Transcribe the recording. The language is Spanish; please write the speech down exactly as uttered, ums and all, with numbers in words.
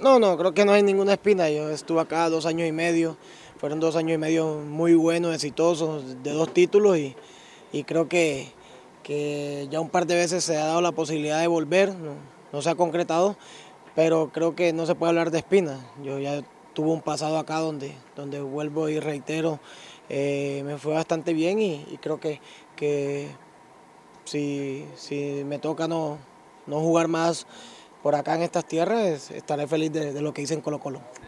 No, no, creo que no hay ninguna espina. Yo estuve acá dos años y medio, fueron dos años y medio muy buenos, exitosos, de dos títulos y, y creo que, que ya un par de veces se ha dado la posibilidad de volver, no, no se ha concretado, pero creo que no se puede hablar de espina. Yo ya tuve un pasado acá donde, donde vuelvo y reitero, eh, me fue bastante bien y, y creo que, que si, si me toca no, no jugar más por acá en estas tierras, estaré feliz de, de lo que hice en Colo Colo.